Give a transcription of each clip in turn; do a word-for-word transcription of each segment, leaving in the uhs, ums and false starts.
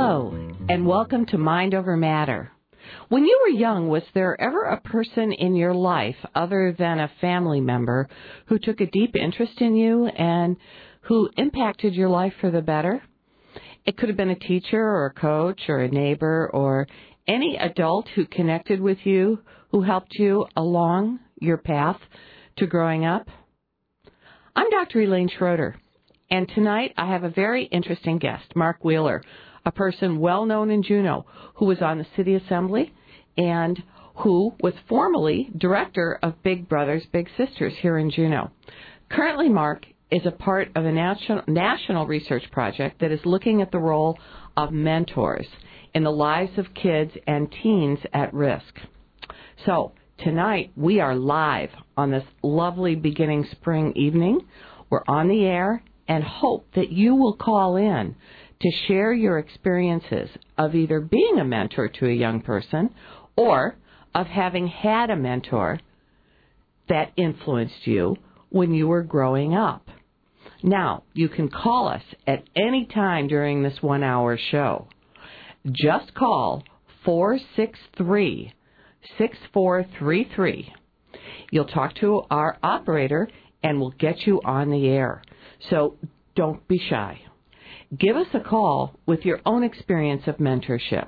Hello, and welcome to Mind Over Matter. When you were young, was there ever a person in your life other than a family member who took a deep interest in you and who impacted your life for the better? It could have been a teacher or a coach or a neighbor or any adult who connected with you, who helped you along your path to growing up. I'm Doctor Elaine Schroeder, and tonight I have a very interesting guest, Mark Wheeler, a person well known in Juneau who was on the City Assembly and who was formerly director of Big Brothers Big Sisters here in Juneau. Currently, Mark is a part of a national, national research project that is looking at the role of mentors in the lives of kids and teens at risk. So, tonight we are live on this lovely beginning spring evening. We're on the air and hope that you will call in to share your experiences of either being a mentor to a young person or of having had a mentor that influenced you when you were growing up. Now, you can call us at any time during this one-hour show. Just call four six three, six four three three. You'll talk to our operator and we'll get you on the air. So don't be shy. Give us a call with your own experience of mentorship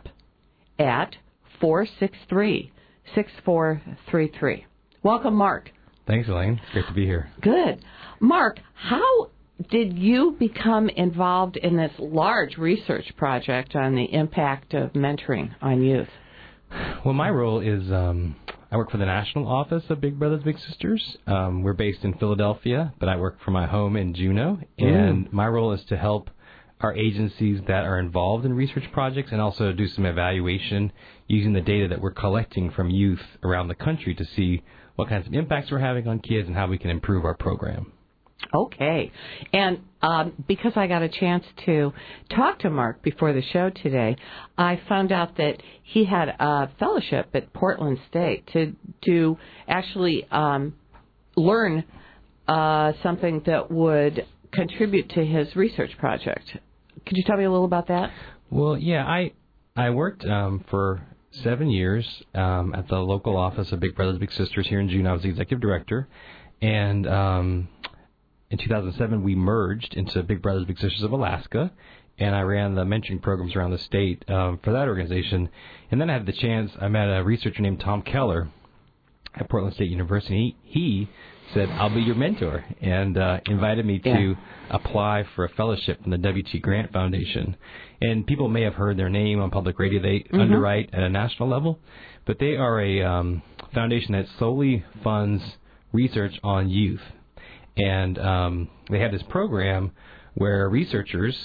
at four six three, six four three three. Welcome, Mark. Thanks, Elaine. It's great to be here. Good. Mark, how did you become involved in this large research project on the impact of mentoring on youth? Well, my role is um, I work for the national office of Big Brothers Big Sisters. Um, we're based in Philadelphia, but I work from my home in Juneau. And mm. my role is to help our agencies that are involved in research projects and also do some evaluation using the data that we're collecting from youth around the country to see what kinds of impacts we're having on kids and how we can improve our program. Okay. And um, because I got a chance to talk to Mark before the show today, I found out that he had a fellowship at Portland State to, to actually um, learn uh, something that would contribute to his research project. Could you tell me a little about that? Well, yeah, I I worked um, for seven years um, at the local office of Big Brothers Big Sisters here in Juneau. I was the executive director, and um, in two thousand seven we merged into Big Brothers Big Sisters of Alaska, and I ran the mentoring programs around the state um, for that organization. And then I had the chance, I met a researcher named Tom Keller at Portland State University. He, he said, I'll be your mentor, and uh, invited me yeah. to apply for a fellowship from the W T Grant Foundation. And people may have heard their name on public radio. They mm-hmm. underwrite at a national level, but they are a um, foundation that solely funds research on youth. And um, they have this program where researchers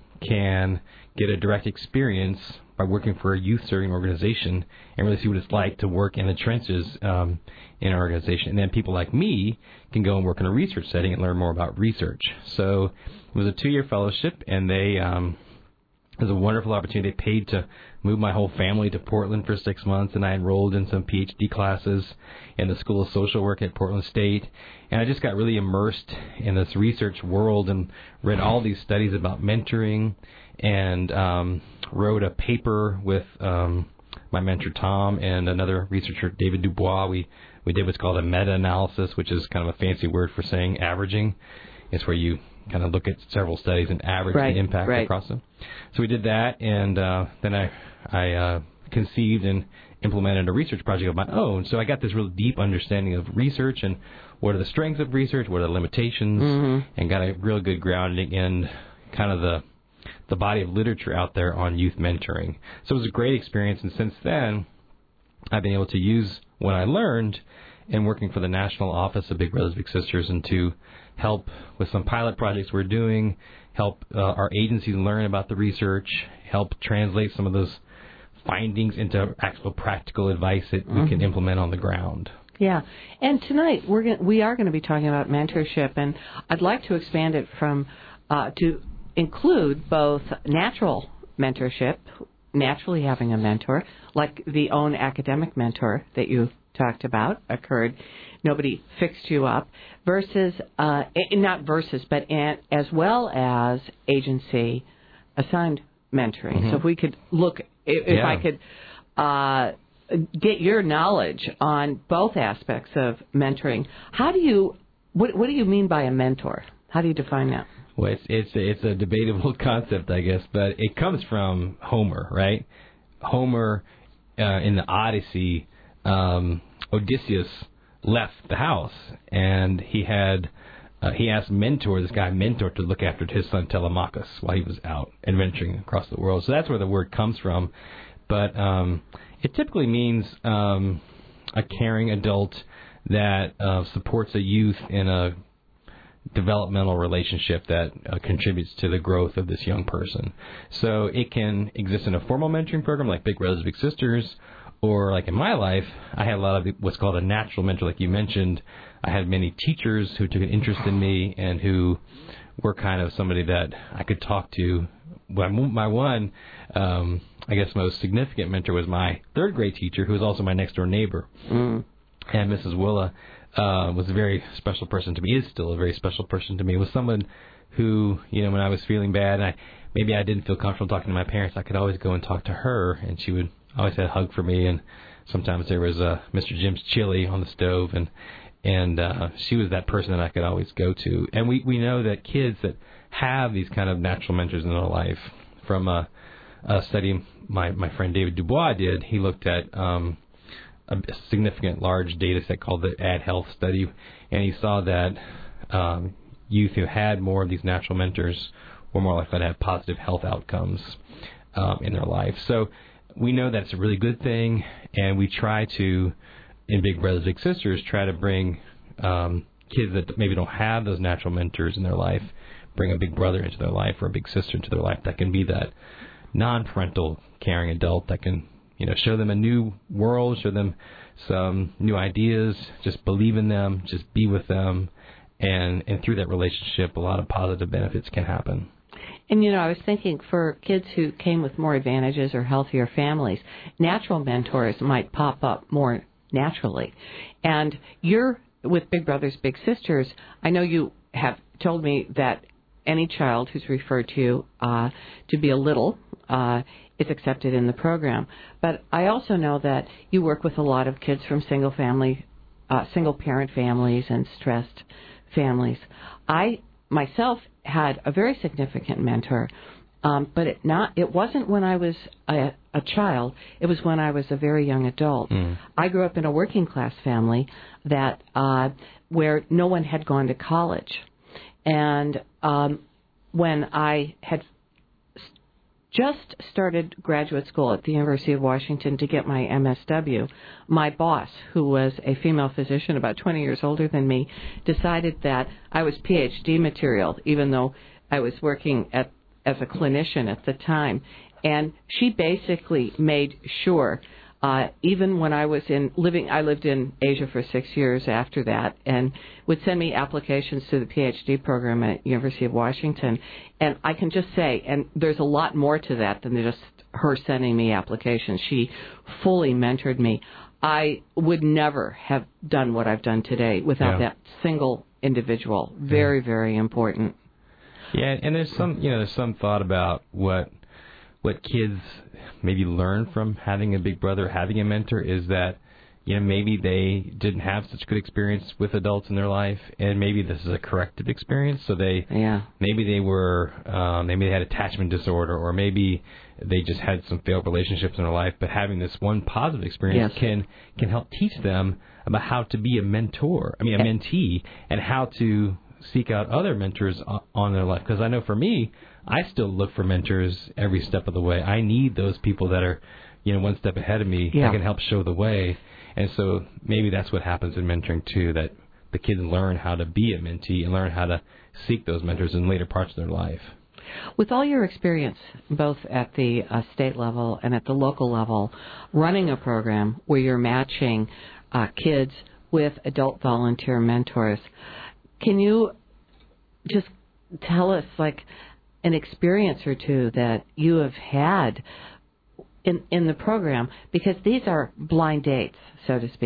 can get a direct experience by working for a youth-serving organization and really see what it's like to work in the trenches um, in an organization. And then people like me can go and work in a research setting and learn more about research. So it was a two-year fellowship, and they um, it was a wonderful opportunity. They paid to move my whole family to Portland for six months, and I enrolled in some P H D classes in the School of Social Work at Portland State. And I just got really immersed in this research world and read all these studies about mentoring, and um, wrote a paper with um, my mentor Tom and another researcher, David Dubois. We we did what's called a meta-analysis, which is kind of a fancy word for saying averaging. It's where you kind of look at several studies and average right, the impact right. across them. So we did that, and uh, then I I uh, conceived and implemented a research project of my own. So I got this real deep understanding of research and what are the strengths of research, what are the limitations, mm-hmm. and got a real good grounding in kind of the the body of literature out there on youth mentoring. So it was a great experience, and since then, I've been able to use what I learned in working for the national office of Big Brothers Big Sisters and to help with some pilot projects we're doing, help uh, our agencies learn about the research, help translate some of those findings into actual practical advice that mm-hmm. we can implement on the ground. Yeah, and tonight we're going we are going to be talking about mentorship, and I'd like to expand it from uh, to include both natural mentorship, naturally having a mentor, like the own academic mentor that you talked about occurred. Nobody fixed you up, versus uh, not versus, but as well as agency assigned mentoring. Mm-hmm. So if we could look, if, if yeah. I could uh, get your knowledge on both aspects of mentoring, how do you, what, what do you mean by a mentor? How do you define that? Well, it's it's it's a debatable concept, I guess, but it comes from Homer, right? Homer, uh, in the Odyssey, um, Odysseus left the house, and he had uh, he asked Mentor, this guy Mentor, to look after his son Telemachus while he was out adventuring across the world. So that's where the word comes from. But um, it typically means um, a caring adult that uh, supports a youth in a developmental relationship that uh, contributes to the growth of this young person. So it can exist in a formal mentoring program like Big Brothers Big Sisters, or like in my life, I had a lot of what's called a natural mentor, like you mentioned. I had many teachers who took an interest in me and who were kind of somebody that I could talk to. My one, um, I guess, most significant mentor was my third grade teacher, who was also my next door neighbor. Mm. And Missus Willa uh, was a very special person to me, is still a very special person to me, was someone who, you know, when I was feeling bad, and I, maybe I didn't feel comfortable talking to my parents, I could always go and talk to her, and she would always had a hug for me, and sometimes there was uh, Mister Jim's chili on the stove, and and uh, she was that person that I could always go to. And we, we know that kids that have these kind of natural mentors in their life, from a, a study my, my friend David Dubois did, he looked at um, a significant large data set called the Ad Health Study, and he saw that um, youth who had more of these natural mentors were more likely to have positive health outcomes um, in their life. So we know that's a really good thing, and we try to, in Big Brothers Big Sisters, try to bring um, kids that maybe don't have those natural mentors in their life, bring a big brother into their life or a big sister into their life that can be that non-parental caring adult that can, you know, show them a new world, show them some new ideas, just believe in them, just be with them, and, and through that relationship, a lot of positive benefits can happen. And, you know, I was thinking for kids who came with more advantages or healthier families, natural mentors might pop up more naturally. And you're with Big Brothers Big Sisters, I know you have told me that any child who's referred to you uh, to be a little uh, is accepted in the program. But I also know that you work with a lot of kids from single family, uh, single parent families and stressed families. I myself had a very significant mentor, um, but it not it wasn't when I was a, a child. It was when I was a very young adult. Mm. I grew up in a working class family that uh, where no one had gone to college, and um, when I had just started graduate school at the University of Washington to get my M S W, my boss, who was a female physician about twenty years older than me, decided that I was P H D material, even though I was working at, as a clinician at the time. And she basically made sure, uh, even when I was in living, I lived in Asia for six years after that, and would send me applications to the P H D program at University of Washington. And I can just say, and there's a lot more to that than just her sending me applications. She fully mentored me. I would never have done what I've done today without yeah. that single individual. Very, yeah. very important. Yeah, and there's some, you know, there's some thought about what what kids maybe learn from having a big brother, having a mentor, is that, you know, maybe they didn't have such good experience with adults in their life, and maybe this is a corrective experience. So they, yeah. maybe they were, um, maybe they had attachment disorder, or maybe they just had some failed relationships in their life. But having this one positive experience yes. can can help teach them about how to be a mentor. I mean, a mentee, and how to seek out other mentors on their life. Because I know for me, I still look for mentors every step of the way. I need those people that are, you know, one step ahead of me yeah. that can help show the way. And so maybe that's what happens in mentoring too, that the kids learn how to be a mentee and learn how to seek those mentors in later parts of their life. With all your experience, both at the uh, state level and at the local level, running a program where you're matching uh, kids with adult volunteer mentors, can you just tell us, like, an experience or two that you have had in in the program? Because these are blind dates, so to speak.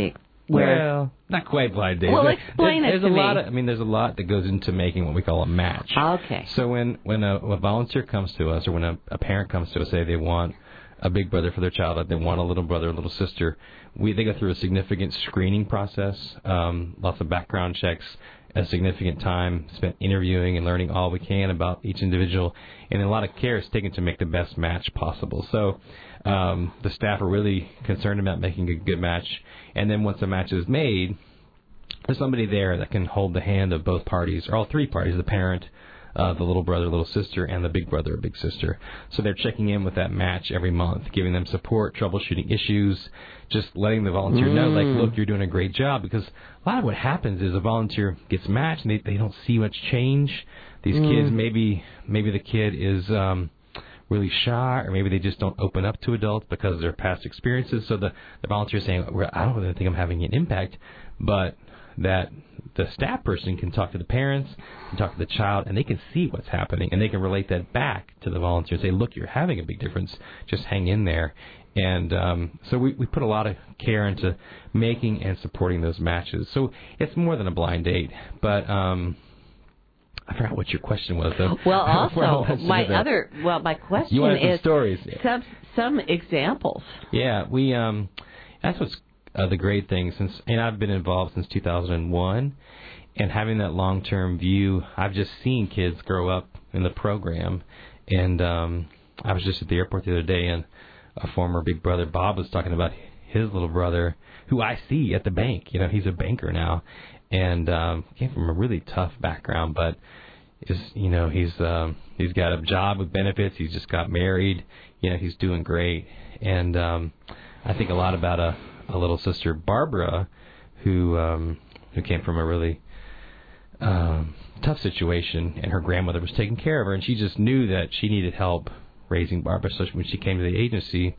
Where, well, not quite blind date. Well, there, explain there, it there's to a me. lot of, I mean, there's a lot that goes into making what we call a match. Okay. So when when a, a volunteer comes to us, or when a, a parent comes to us, say they want a big brother for their child, or they want a little brother, or little sister, we they go through a significant screening process, um, lots of background checks, a significant time spent interviewing and learning all we can about each individual, and a lot of care is taken to make the best match possible. So um, the staff are really concerned about making a good match, and then once a match is made, there's somebody there that can hold the hand of both parties, or all three parties, the parent, uh, the little brother, little sister, and the big brother or big sister. So they're checking in with that match every month, giving them support, troubleshooting issues, just letting the volunteer mm. know, like, look, you're doing a great job. Because a lot of what happens is a volunteer gets matched, and they, they don't see much change. These mm. kids, maybe maybe the kid is um, really shy, or maybe they just don't open up to adults because of their past experiences. So the, the volunteer is saying, well, I don't really think I'm having an impact, but that the staff person can talk to the parents, can talk to the child, and they can see what's happening, and they can relate that back to the volunteer and say, look, you're having a big difference. Just hang in there. And um, so we, we put a lot of care into making and supporting those matches. So it's more than a blind date. But um, I forgot what your question was, though. Well, also, my other, well, my question you wanted some is stories. some, some examples. Yeah, we, um, that's what's Uh, the great thing, since, and I've been involved since two thousand one, and having that long-term view, I've just seen kids grow up in the program. And um, I was just at the airport the other day, and a former big brother, Bob, was talking about his little brother, who I see at the bank. You know, he's a banker now, and um, came from a really tough background, but is you know he's um, he's got a job with benefits. He's just got married. You know, he's doing great, and um, I think a lot about a. a little sister, Barbara, who um, who came from a really um, tough situation, and her grandmother was taking care of her, and she just knew that she needed help raising Barbara. So when she came to the agency,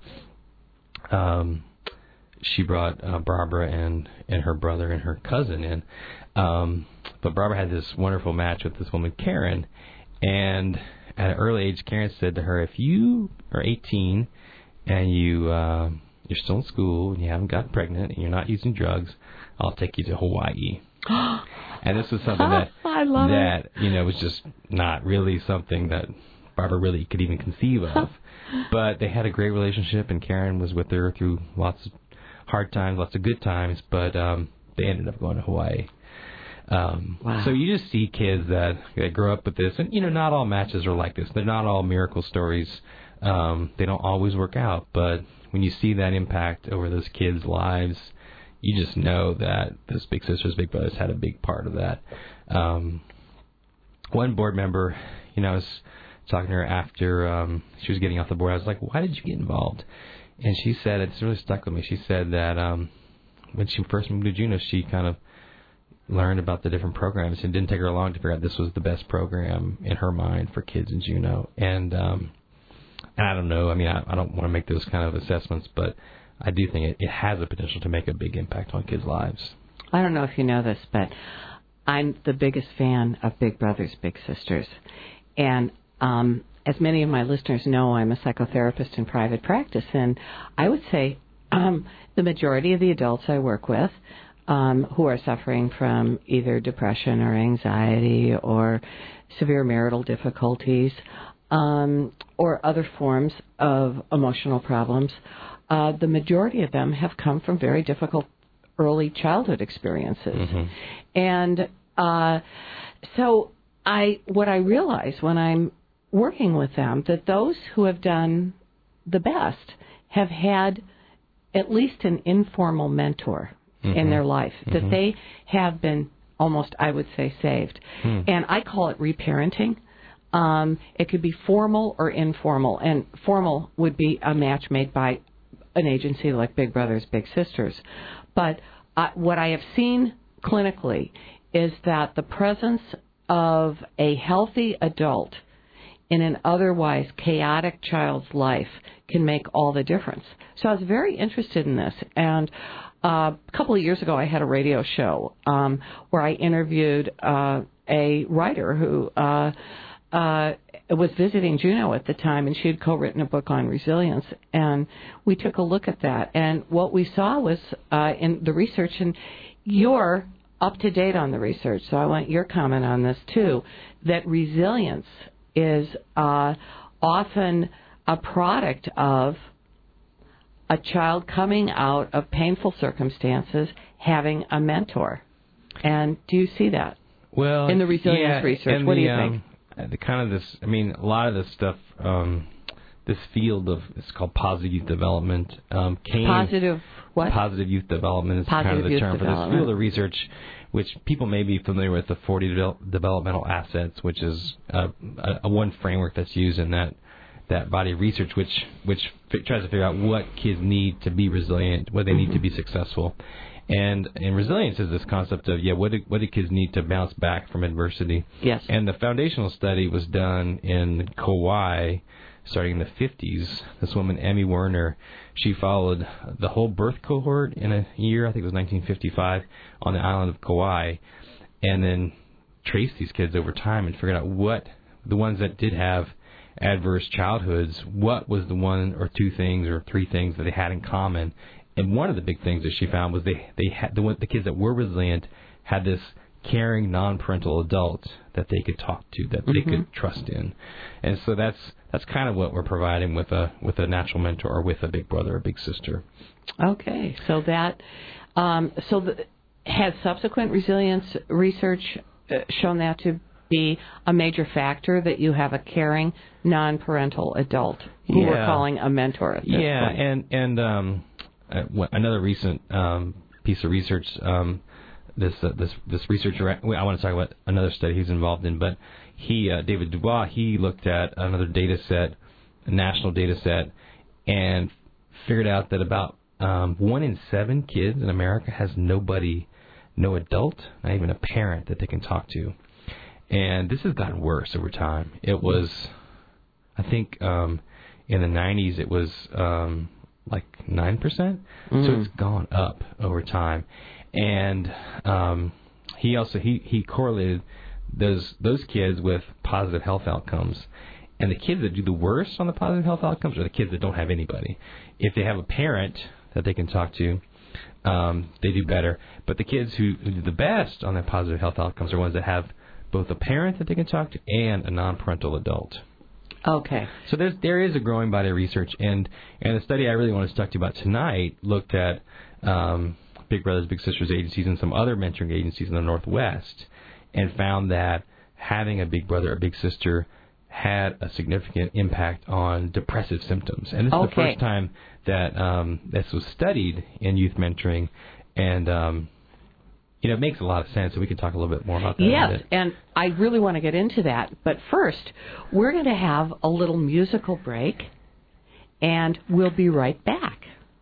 um, she brought uh, Barbara and, and her brother and her cousin in. Um, but Barbara had this wonderful match with this woman, Karen, and at an early age, Karen said to her, if you are eighteen and you... Uh, you're still in school, and you haven't gotten pregnant, and you're not using drugs, I'll take you to Hawaii. And this was something that, I love that it. you know, was just not really something that Barbara really could even conceive of. But they had a great relationship, and Karen was with her through lots of hard times, lots of good times, but um, they ended up going to Hawaii. Um, wow. So you just see kids that, that grow up with this, and, you know, not all matches are like this. They're not all miracle stories. Um, they don't always work out, but when you see that impact over those kids' lives, you just know that those big sisters, big brothers had a big part of that. Um, one board member, you know, I was talking to her after um, she was getting off the board. I was like, why did you get involved? And she said, it's really stuck with me. She said that um, when she first moved to Juneau, she kind of learned about the different programs, and it didn't take her long to figure out this was the best program in her mind for kids in Juneau. And um, I don't know. I mean, I, I don't want to make those kind of assessments, but I do think it, it has the potential to make a big impact on kids' lives. I don't know if you know this, but I'm the biggest fan of Big Brothers Big Sisters. And um, as many of my listeners know, I'm a psychotherapist in private practice, and I would say um, the majority of the adults I work with um, who are suffering from either depression or anxiety or severe marital difficulties um, or other forms of emotional problems, uh, the majority of them have come from very difficult early childhood experiences. Mm-hmm. And uh, so I, what I realize when I'm working with them, that those who have done the best have had at least an informal mentor mm-hmm. in their life, mm-hmm. that they have been almost, I would say, saved. Mm. And I call it reparenting. Um, it could be formal or informal, and formal would be a match made by an agency like Big Brothers Big Sisters. But uh, what I have seen clinically is that the presence of a healthy adult in an otherwise chaotic child's life can make all the difference. So I was very interested in this. And uh, a couple of years ago, I had a radio show um, where I interviewed uh, a writer who uh, uh, was visiting Juneau at the time, and she had co-written a book on resilience, and we took a look at that. And what we saw was uh, in the research, and you're up to date on the research, so I want your comment on this too, that resilience is uh, often a product of a child coming out of painful circumstances, having a mentor. And do you see that? Well, in the resilience yeah, research, what the, do you um, think? The kind of this, I mean, a lot of this stuff, um, this field of, it's called positive youth development, um, came... Positive what? Positive youth development is Positive kind of the term for this field of research, which people may be familiar with, the forty de- developmental assets, which is uh, a, a one framework that's used in that that body of research, which which f- tries to figure out what kids need to be resilient, what they need mm-hmm. to be successful. And and resilience is this concept of, yeah, what do, what do kids need to bounce back from adversity? Yes. And the foundational study was done in Kauai starting in the fifties. This woman, Emmy Werner, she followed the whole birth cohort in a year, I think it was nineteen fifty-five, on the island of Kauai, and then traced these kids over time and figured out what, the ones that did have adverse childhoods, what was the one or two things or three things that they had in common. And one of the big things that she found was they they had the the kids that were resilient had this caring non-parental adult that they could talk to, that mm-hmm. they could trust in, and so that's that's kind of what we're providing with a with a natural mentor or with a big brother or big sister. Okay, so that um, so the, has subsequent resilience research uh, shown that to be a major factor, that you have a caring non-parental adult who yeah. we're calling a mentor at this yeah, point. and and um. Uh, another recent um, piece of research, um, this uh, this this researcher, I want to talk about another study he's involved in, but he, uh, David Dubois, he looked at another data set, a national data set, and figured out that about um, one in seven kids in America has nobody, no adult, not even a parent that they can talk to. And this has gotten worse over time. It was, I think, um, in the nineties, it was... Um, like nine percent, mm. so it's gone up over time. And um, he also he, he correlated those those kids with positive health outcomes. And the kids that do the worst on the positive health outcomes are the kids that don't have anybody. If they have a parent that they can talk to, um, they do better. But the kids who, who do the best on their positive health outcomes are ones that have both a parent that they can talk to and a non-parental adult. Okay. So there's, there is a growing body of research, and, and the study I really want to talk to you about tonight looked at um, Big Brothers Big Sisters agencies and some other mentoring agencies in the Northwest, and found that having a big brother or big sister had a significant impact on depressive symptoms. And this is okay. the first time that um, this was studied in youth mentoring, and um, you know, it makes a lot of sense, so we can talk a little bit more about that. Yes, and I really want to get into that. But first, we're going to have a little musical break, and we'll be right back.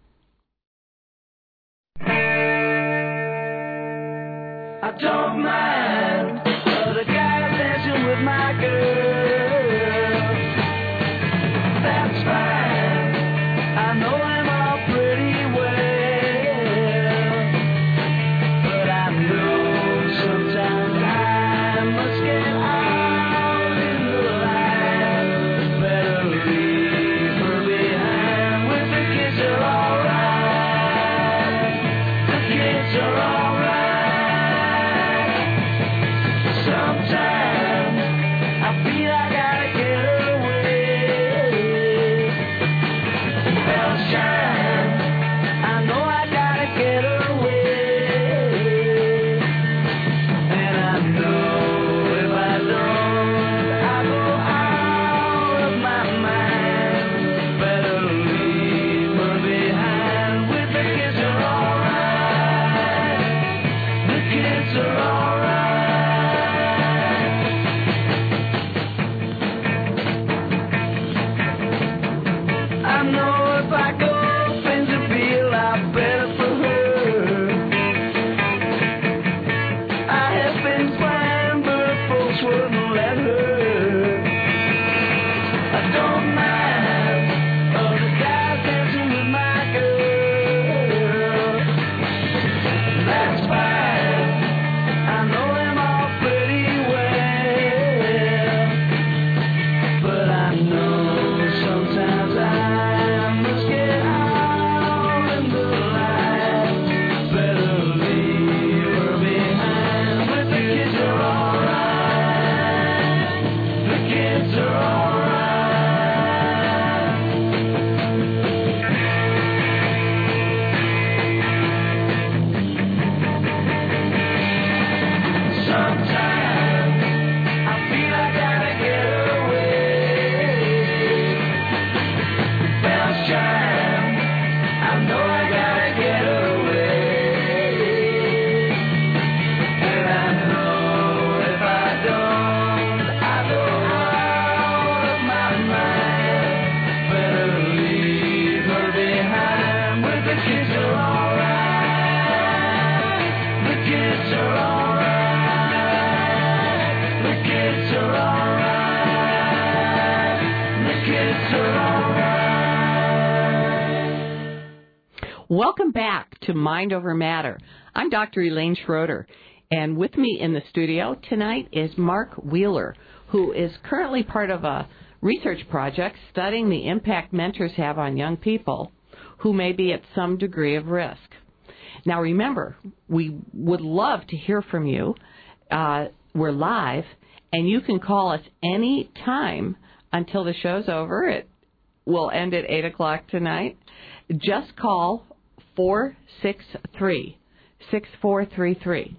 I don't mind the guy dancing with my girl. That's fine. I know them all pretty well. But I know sometimes I must get out in the line. Better leave her behind. With the kids are alright. The kids are alright. so alright. Welcome back to Mind Over Matter. I'm Doctor Elaine Schroeder, and with me in the studio tonight is Mark Wheeler, who is currently part of a research project studying the impact mentors have on young people who may be at some degree of risk. Now remember, we would love to hear from you. Uh, we're live, and you can call us any time until the show's over. It will end at eight o'clock tonight. Just call four six three, six four three three,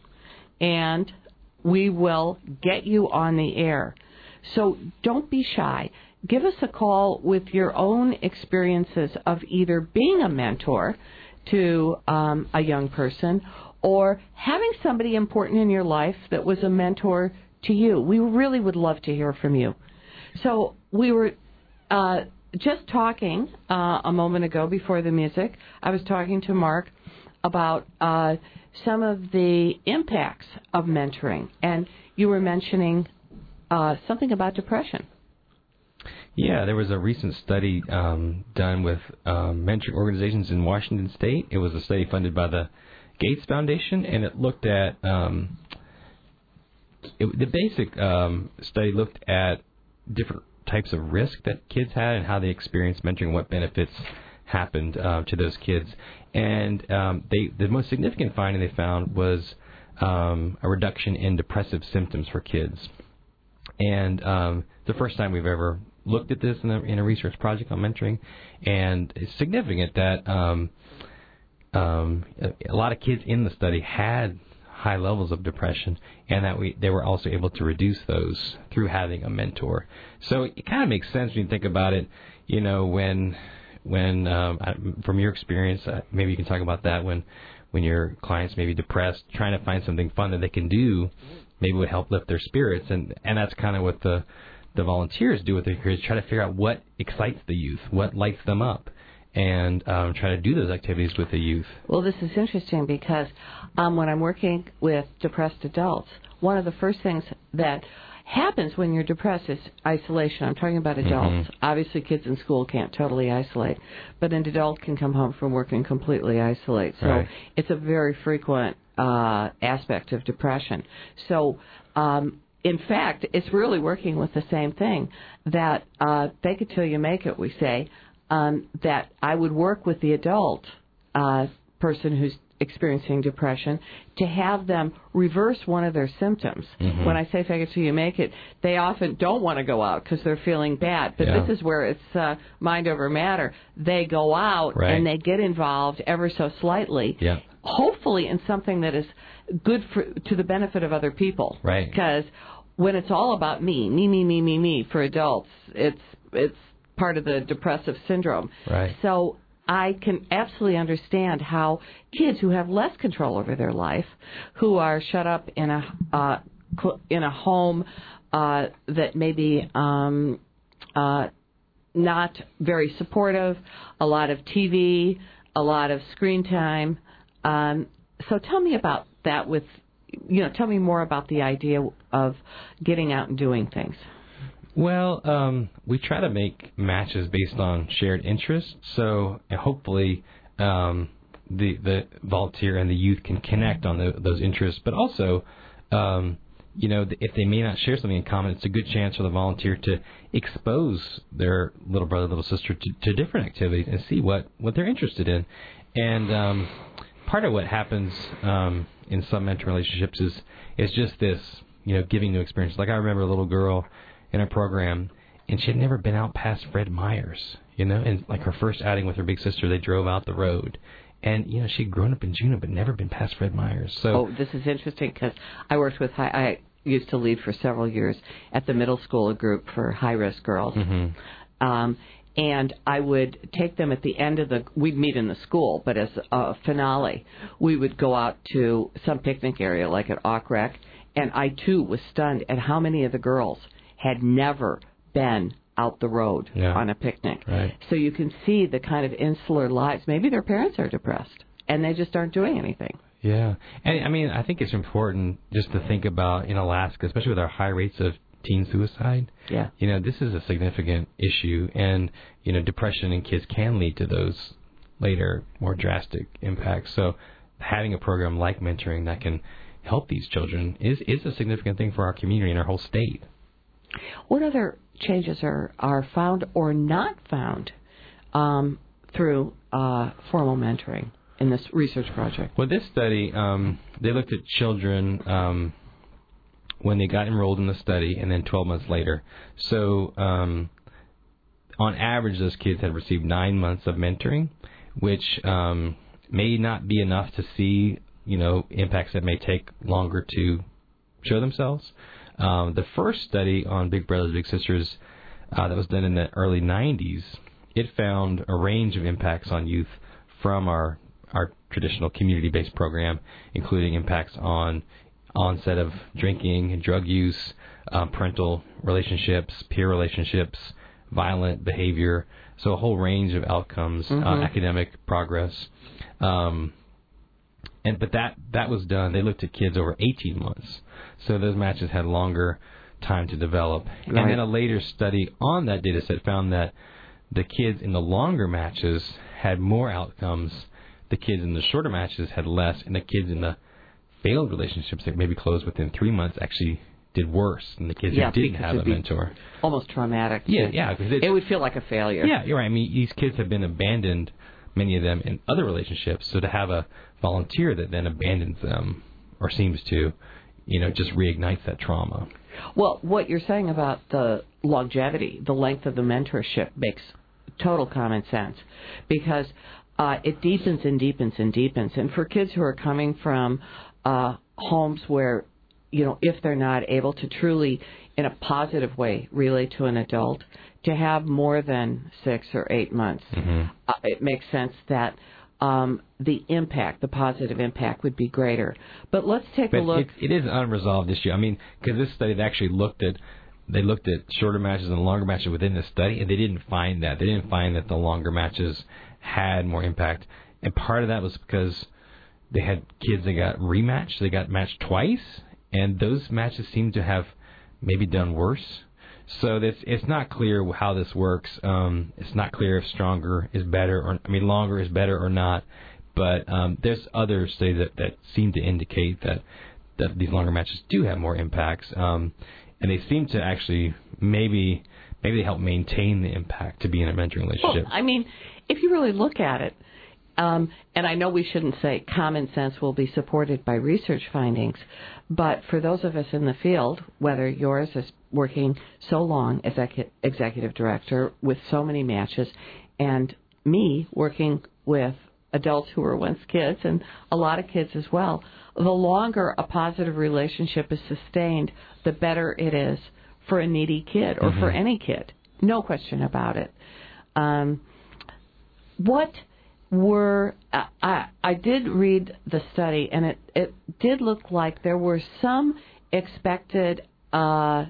and we will get you on the air. So don't be shy. Give us a call with your own experiences of either being a mentor to um, a young person or having somebody important in your life that was a mentor to you. We really would love to hear from you. So we were uh, just talking uh, a moment ago before the music. I was talking to Mark about uh, some of the impacts of mentoring, and you were mentioning uh, something about depression. Yeah, there was a recent study um, done with um, mentoring organizations in Washington State. It was a study funded by the Gates Foundation, and it looked at um, it, the basic um, study looked at different types of risk that kids had and how they experienced mentoring, what benefits happened uh, to those kids. And um, they the most significant finding they found was um, a reduction in depressive symptoms for kids. And um, the first time we've ever looked at this in a, in a research project on mentoring, and it's significant that um, um, a, a lot of kids in the study had high levels of depression, and that we they were also able to reduce those through having a mentor. So it kind of makes sense when you think about it. You know, when when um, from your experience, uh, maybe you can talk about that when when your clients may be depressed, trying to find something fun that they can do, maybe would help lift their spirits, and and that's kind of what the the volunteers do with their careers, try to figure out what excites the youth, what lights them up, and um, try to do those activities with the youth. Well, this is interesting because um, when I'm working with depressed adults, one of the first things that happens when you're depressed is isolation. I'm talking about adults. Mm-hmm. Obviously, kids in school can't totally isolate, but an adult can come home from work and completely isolate. So right. It's a very frequent uh, aspect of depression. So um in fact, it's really working with the same thing, that uh, fake it till you make it, we say, um, that I would work with the adult uh, person who's experiencing depression to have them reverse one of their symptoms. Mm-hmm. When I say fake it till you make it, they often don't want to go out because they're feeling bad. But yeah. this is where it's uh, mind over matter. They go out right. and they get involved ever so slightly, yeah. hopefully in something that is good for to the benefit of other people. Right. Because when it's all about me, me, me, me, me, me, for adults, it's it's part of the depressive syndrome. Right. So I can absolutely understand how kids who have less control over their life, who are shut up in a uh, in a home uh, that may be um, uh, not very supportive, a lot of T V, a lot of screen time. Um, so tell me about that with, you know, tell me more about the idea of getting out and doing things. Well, um, we try to make matches based on shared interests, so hopefully um, the the volunteer and the youth can connect on the, those interests. But also, um, you know, if they may not share something in common, it's a good chance for the volunteer to expose their little brother, little sister to, to different activities and see what, what they're interested in. And um, part of what happens um, in some mentor relationships is is just this, you know, giving new experiences. Like I remember a little girl in a program, and she had never been out past Fred Meyer's, you know, and like her first outing with her big sister, they drove out the road. And, you know, she'd grown up in Juneau but never been past Fred Meyer's. So, oh, this is interesting because I worked with, high, I used to lead for several years at the middle school, a group for high-risk girls. Mm-hmm. Um, and I would take them at the end of the, we'd meet in the school, but as a finale, we would go out to some picnic area like at Auk Rec, and I, too, was stunned at how many of the girls had never been out the road yeah. on a picnic. Right. So you can see the kind of insular lives. Maybe their parents are depressed, and they just aren't doing anything. Yeah. And, I mean, I think it's important just to think about in Alaska, especially with our high rates of teen suicide. Yeah. You know, this is a significant issue, and, you know, depression in kids can lead to those later more drastic impacts. So having a program like mentoring that can help these children is, is a significant thing for our community and our whole state. What other changes are, are found or not found um, through uh, formal mentoring in this research project? Well, this study, um, they looked at children um, when they got enrolled in the study and then twelve months later. So um, on average, those kids had received nine months of mentoring, which um, may not be enough to see, you know, impacts that may take longer to show themselves. Um, the first study on Big Brothers Big Sisters uh, that was done in the early nineties, it found a range of impacts on youth from our our traditional community-based program, including impacts on onset of drinking and drug use, um, parental relationships, peer relationships, violent behavior, so a whole range of outcomes, mm-hmm. uh, academic progress. Um, and but that that was done. They looked at kids over eighteen months, so those matches had longer time to develop. Right. And then a later study on that data set found that the kids in the longer matches had more outcomes. The kids in the shorter matches had less, and the kids in the failed relationships that maybe closed within three months actually did worse than the kids yeah, who didn't have a mentor. Almost traumatic. Yeah, yeah. Cause it would feel like a failure. Yeah, you're right. I mean, these kids have been abandoned, many of them, in other relationships. So to have a volunteer that then abandons them, or seems to, you know, just reignites that trauma. Well, what you're saying about the longevity, the length of the mentorship, makes total common sense, because uh, it deepens and deepens and deepens. And for kids who are coming from uh, homes where, you know, if they're not able to truly, in a positive way, relate to an adult, to have more than six or eight months, mm-hmm. uh, it makes sense that um, the impact, the positive impact, would be greater. But let's take but a look. It, it is an unresolved issue. I mean, because this study they actually looked at, they looked at shorter matches and longer matches within the study, and they didn't find that. They didn't find that the longer matches had more impact. And part of that was because they had kids that got rematched. They got matched twice, and those matches seemed to have maybe done worse. So it's it's not clear how this works. Um, it's not clear if stronger is better, or I mean longer is better or not. But um, there's other studies that, that seem to indicate that, that these longer matches do have more impacts, um, and they seem to actually maybe maybe they help maintain the impact to be in a mentoring relationship. Well, I mean, if you really look at it, um, and I know we shouldn't say common sense will be supported by research findings, but for those of us in the field, whether yours is working so long as executive director with so many matches, and me working with adults who were once kids, and a lot of kids as well, the longer a positive relationship is sustained, the better it is for a needy kid or mm-hmm. for any kid. No question about it. Um, what were uh, I, I did read the study, and it, it did look like there were some expected uh,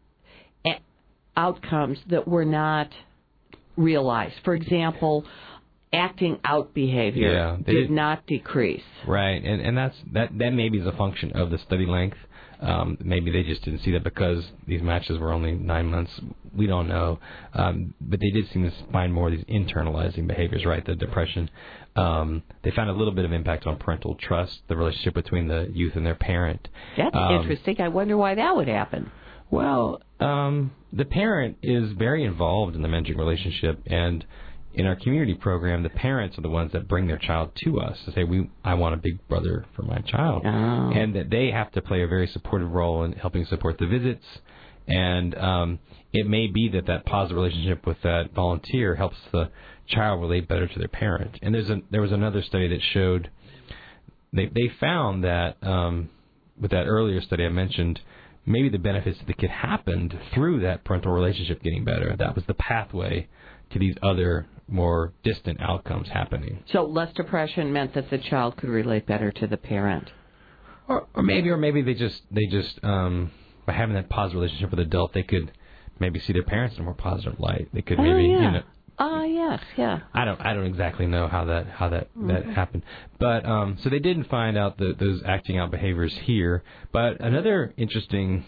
a- outcomes that were not realized. For example, acting out behavior yeah, did, did not decrease. Right, and and that's that that maybe is a function of the study length. Um, maybe they just didn't see that because these matches were only nine months. We don't know. Um, but they did seem to find more of these internalizing behaviors, right? The depression. Um, they found a little bit of impact on parental trust, the relationship between the youth and their parent. That's um, interesting. I wonder why that would happen. Well, um, the parent is very involved in the mentoring relationship, and in our community program, the parents are the ones that bring their child to us to say, "We, I want a big brother for my child," oh. and that they have to play a very supportive role in helping support the visits. And um, it may be that that positive relationship with that volunteer helps the child relate better to their parent. And there's a, there was another study that showed they they found that um, with that earlier study I mentioned, maybe the benefits to the kid happened through that parental relationship getting better. That was the pathway to these other more distant outcomes happening. So less depression meant that the child could relate better to the parent, or, or maybe, or maybe they just they just um, by having that positive relationship with the adult, they could maybe see their parents in a more positive light. They could maybe, oh, yeah. you know. Ah, uh, yes, yeah. I don't, I don't exactly know how that, how that, mm-hmm. that happened, but um, so they didn't find out the, those acting out behaviors here. But another interesting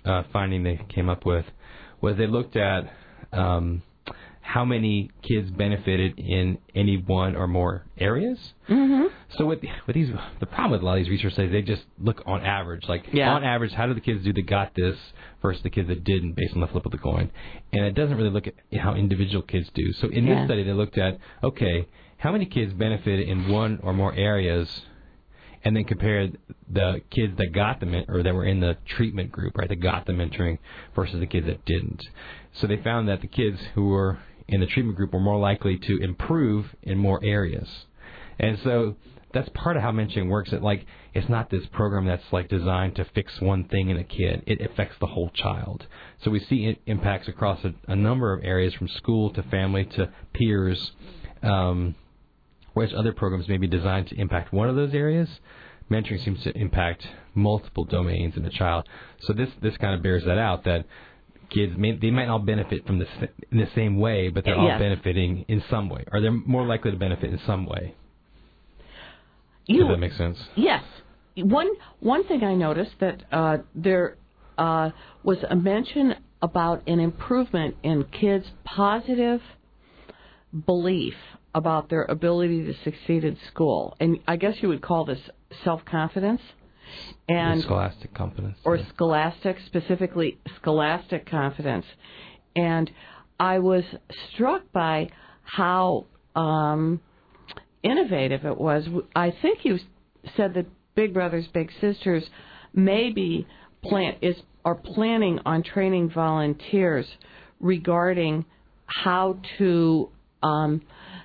uh, finding they came up with was they looked at um, how many kids benefited in any one or more areas. Mm-hmm. So with with these, the problem with a lot of these research studies, they just look on average. Like yeah. on average, how did the kids do that got this versus the kids that didn't, based on the flip of the coin? And it doesn't really look at how individual kids do. So in yeah. this study, they looked at, okay, how many kids benefited in one or more areas, and then compared the kids that got the men- or that were in the treatment group, right, that got the mentoring versus the kids that didn't. So they found that the kids who were in the treatment group were more likely to improve in more areas. And so that's part of how mentoring works. That like it's not this program that's like designed to fix one thing in a kid. It affects the whole child. So we see it impacts across a, a number of areas, from school to family to peers, um, whereas other programs may be designed to impact one of those areas. Mentoring seems to impact multiple domains in a child. So this this kind of bears that out, that kids may, they might not benefit from the in the same way, but they're yes. all benefiting in some way, or they're more likely to benefit in some way. You, Does that make sense? Yes. One one thing I noticed that uh, there uh, was a mention about an improvement in kids' positive belief about their ability to succeed in school, and I guess you would call this self-confidence. And the scholastic confidence. Or yeah. scholastic, specifically scholastic confidence. And I was struck by how um, innovative it was. I think you said that Big Brothers Big Sisters maybe plan is are planning on training volunteers regarding how to um,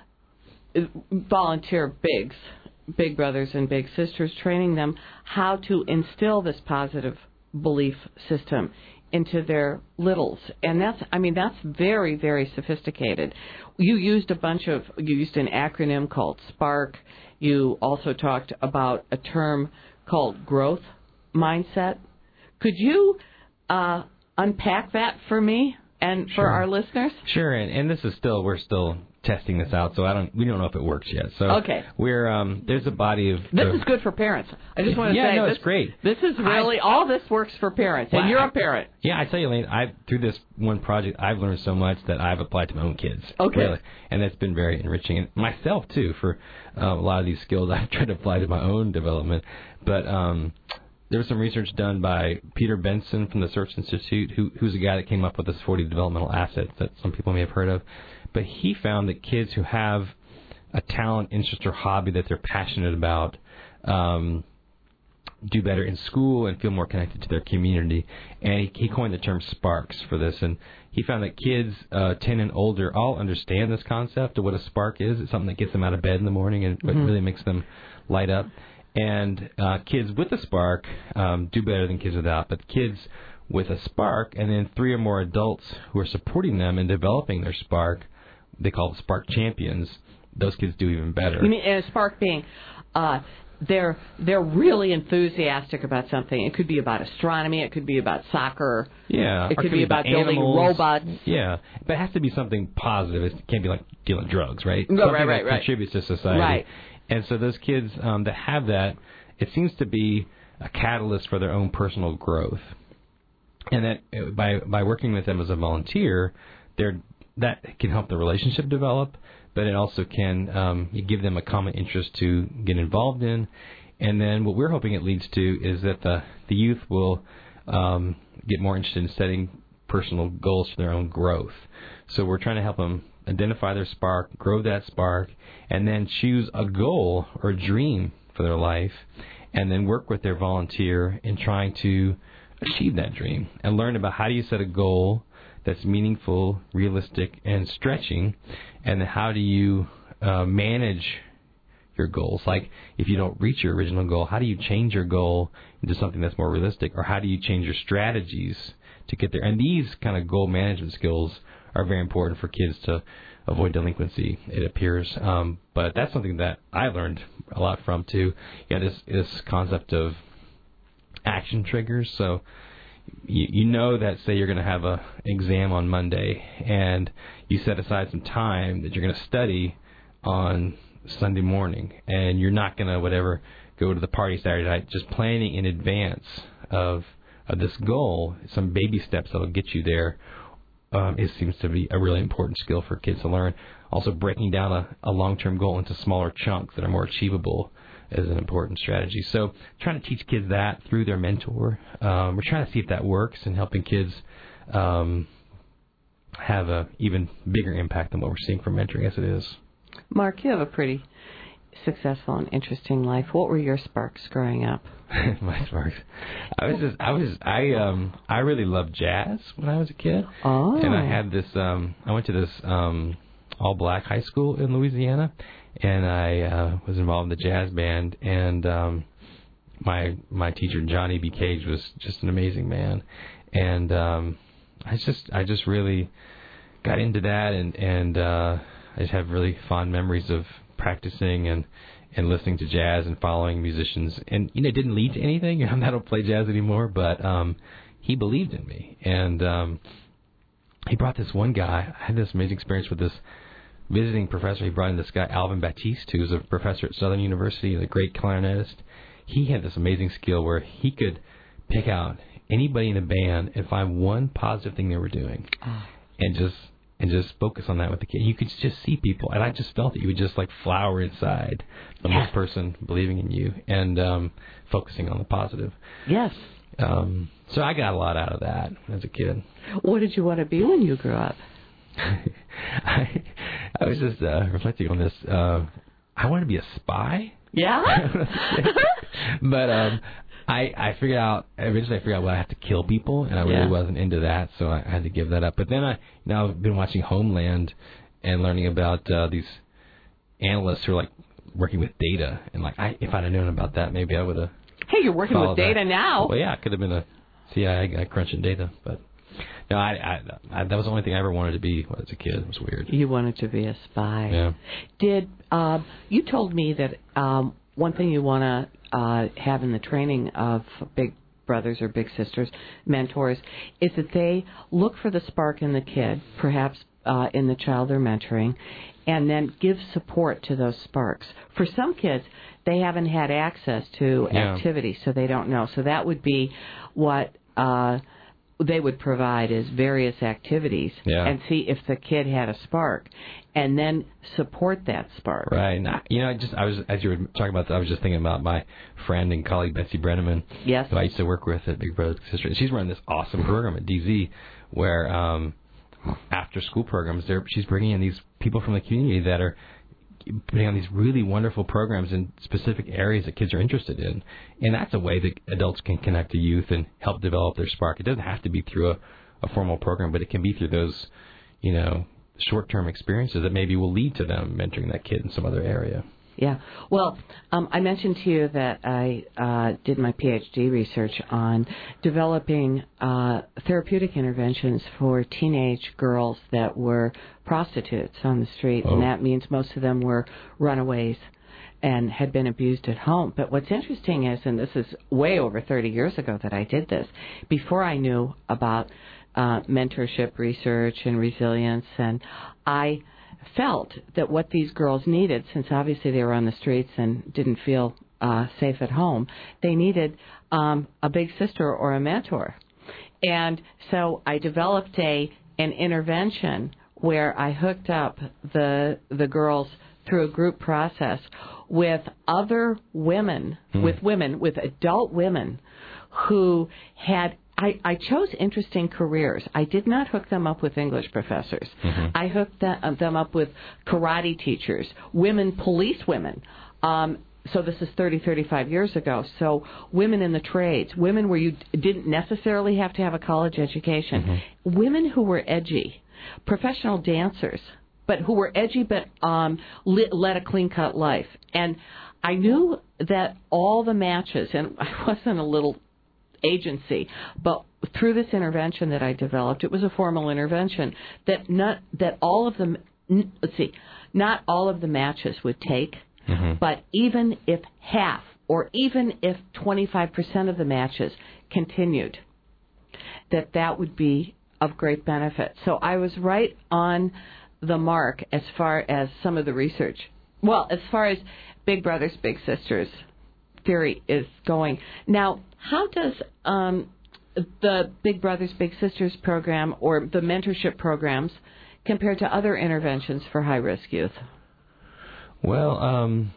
volunteer bigs. Big Brothers and Big Sisters, training them how to instill this positive belief system into their littles. And that's, I mean, that's very, very sophisticated. You used a bunch of, you used an acronym called SPARK. You also talked about a term called growth mindset. Could you uh, unpack that for me and for Sure. our listeners? Sure, and, and this is still, we're still testing this out, so I don't, we don't know if it works yet. So okay. we're, um, there's a body of... This of, is good for parents. I just want to yeah, say no, this, it's great. This is really, I, all this works for parents, well, and you're I, a parent. Yeah, I tell you, Lane, I through this one project, I've learned so much that I've applied to my own kids. Okay. Really, and that's been very enriching. And myself, too, for uh, a lot of these skills I've tried to apply to my own development. But um, there was some research done by Peter Benson from the Search Institute, who, who's a guy that came up with this forty developmental assets that some people may have heard of. But he found that kids who have a talent, interest, or hobby that they're passionate about um, do better in school and feel more connected to their community. And he, he coined the term sparks for this. And he found that kids uh, ten and older all understand this concept of what a spark is. It's something that gets them out of bed in the morning and mm-hmm. really makes them light up. And uh, kids with a spark um, do better than kids without. But kids with a spark and then three or more adults who are supporting them in developing their spark, they call it spark champions, those kids do even better. You mean and a spark being uh, they're they're really enthusiastic about something. It could be about astronomy. It could be about soccer. Yeah. It could, could be, be about, about building animals. robots. Yeah. But it has to be something positive. It can't be like dealing drugs, right? No, something right, right, that right. contributes to society. Right. And so those kids um, that have that, it seems to be a catalyst for their own personal growth. And that by by working with them as a volunteer, they're that can help the relationship develop, but it also can um, you give them a common interest to get involved in. And then what we're hoping it leads to is that the, the youth will um, get more interested in setting personal goals for their own growth. So we're trying to help them identify their spark, grow that spark, and then choose a goal or a dream for their life, and then work with their volunteer in trying to achieve that dream and learn about how do you set a goal that's meaningful, realistic, and stretching, and how do you uh, manage your goals. Like, if you don't reach your original goal, how do you change your goal into something that's more realistic, or how do you change your strategies to get there? And these kind of goal management skills are very important for kids to avoid delinquency, it appears. Um, but that's something that I learned a lot from, too. Yeah, this, this concept of action triggers. So you, you know that, say, you're going to have a exam on Monday, and you set aside some time that you're going to study on Sunday morning, and you're not going to, whatever, go to the party Saturday night, just planning in advance of of this goal, some baby steps that will get you there. Um, it seems to be a really important skill for kids to learn. Also, breaking down a, a long-term goal into smaller chunks that are more achievable is an important strategy. So trying to teach kids that through their mentor. Um, we're trying to see if that works and helping kids um, have a even bigger impact than what we're seeing from mentoring as it is. Mark, you have a pretty successful and interesting life. What were your sparks growing up? My sparks. I was just, I was, I, um, I really loved jazz when I was a kid. Oh. And I had this, um, I went to this, um, all-black high school in Louisiana, and I, uh, was involved in the jazz band, and, um, my, my teacher, Johnny B. Cage, was just an amazing man. And, um, I just, I just really got into that, and, and, uh, I just have really fond memories of practicing and, and listening to jazz and following musicians. And, you know, it didn't lead to anything. I don't play jazz anymore, but um, he believed in me. And um, he brought this one guy. I had this amazing experience with this visiting professor. He brought in this guy, Alvin Batiste, who's a professor at Southern University, a great clarinetist. He had this amazing skill where he could pick out anybody in a band and find one positive thing they were doing oh. and just... and just focus on that with the kid. You could just see people, and I just felt that you would just like flower inside from yeah. this person believing in you and um, focusing on the positive. Yes. Um, so I got a lot out of that as a kid. What did you want to be when you grew up? I, I was just uh, reflecting on this. Uh, I wanted to be a spy. Yeah? but um, I, I figured out, eventually I figured out, well, I have to kill people, and I really yeah. wasn't into that, so I had to give that up. But then I, now I've been watching Homeland and learning about uh, these analysts who are, like, working with data. And, like, I, if I'd have known about that, maybe I would have Hey, you're working with data that. now. Well, yeah, I could have been a C I A guy crunching data. But, no, I, I, I, that was the only thing I ever wanted to be as a kid. It was weird. You wanted to be a spy. Yeah. Did, uh, you told me that um, one thing you want to Uh, have in the training of big brothers or big sisters, mentors, is that they look for the spark in the kid, perhaps uh, in the child they're mentoring, and then give support to those sparks. For some kids, they haven't had access to yeah. activity, so they don't know. So that would be what uh, they would provide is various activities yeah. and see if the kid had a spark, and then support that spark. Right. Now, you know, I just I was as you were talking about that, I was just thinking about my friend and colleague Betsy Brenneman, yes. who I used to work with at Big Brothers Big Sisters. She's running this awesome program at D Z where um, after school programs, they're, she's bringing in these people from the community that are putting on these really wonderful programs in specific areas that kids are interested in. And that's a way that adults can connect to youth and help develop their spark. It doesn't have to be through a, a formal program, but it can be through those, you know, short-term experiences that maybe will lead to them mentoring that kid in some other area. Yeah. Well, um, I mentioned to you that I uh, did my P H D research on developing uh, therapeutic interventions for teenage girls that were prostitutes on the street, oh. and that means most of them were runaways and had been abused at home. But what's interesting is, and this is way over thirty years ago that I did this, before I knew about uh, mentorship research and resilience, and I felt that what these girls needed, since obviously they were on the streets and didn't feel uh, safe at home, they needed um, a big sister or a mentor. And so I developed a an intervention where I hooked up the the girls through a group process with other women, hmm. with women, with adult women who had I, I chose interesting careers. I did not hook them up with English professors. Mm-hmm. I hooked them, them up with karate teachers, women police women. Um, so this is thirty, thirty-five years ago. So women in the trades, women where you didn't necessarily have to have a college education, mm-hmm. women who were edgy, professional dancers, but who were edgy but um, lit, led a clean-cut life. And I knew that all the matches, and I wasn't a little agency, but through this intervention that I developed, it was a formal intervention, that not that all of them, let's see, not all of the matches would take, mm-hmm. but even if half or even if twenty-five percent of the matches continued, that that would be of great benefit. So I was right on the mark as far as some of the research. Well, as far as Big Brothers Big Sisters theory is going. Now, how does um, the Big Brothers Big Sisters program or the mentorship programs compared to other interventions for high-risk youth? Well, um,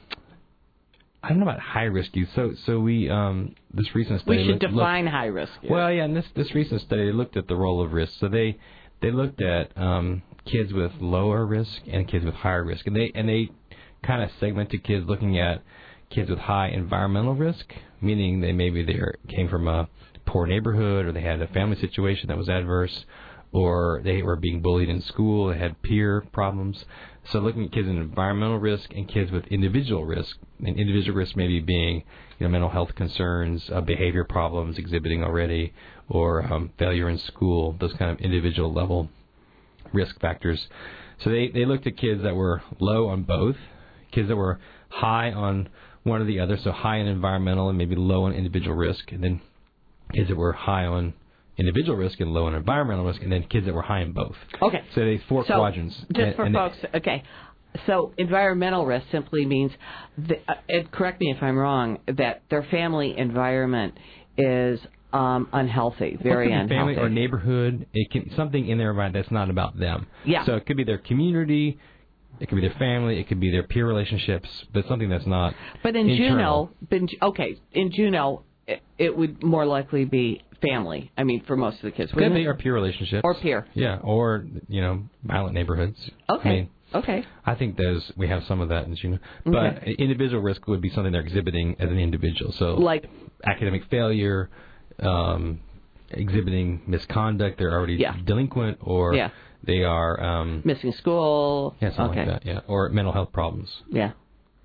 I don't know about high-risk youth. So, so we um, this recent study. We should looked, define looked, high-risk youth. Well, yeah, in this this recent study, they looked at the role of risk. So they they looked at um, kids with lower risk and kids with higher risk, and they and they kind of segmented kids looking at kids with high environmental risk, meaning they maybe they came from a poor neighborhood or they had a family situation that was adverse, or they were being bullied in school, they had peer problems. So looking at kids with environmental risk and kids with individual risk, and individual risk maybe being you know mental health concerns, uh, behavior problems exhibiting already, or um, failure in school, those kind of individual level risk factors. So they, they looked at kids that were low on both, kids that were high on one or the other, so high in environmental and maybe low on individual risk, and then kids that were high on individual risk and low on environmental risk, and then kids that were high in both. Okay. So they four so quadrants. Just and, for and folks, they, okay. So environmental risk simply means, the, uh, and correct me if I'm wrong, that their family environment is um, unhealthy, very well, it could be unhealthy. Family or neighborhood, it can something in their environment that's not about them. Yeah. So it could be their community. It could be their family. It could be their peer relationships, but something that's not. But in internal. Juneau, okay, in Juneau, it, it would more likely be family. I mean, for most of the kids, could be or peer relationships, or peer. Yeah, or you know, violent neighborhoods. Okay. I mean, okay. I think there's we have some of that in Juneau, Okay. but individual risk would be something they're exhibiting as an individual. So like academic failure, um, exhibiting misconduct. They're already yeah. delinquent, or yeah. they are um, missing school. Yeah, something okay. like that. Yeah, or mental health problems. Yeah.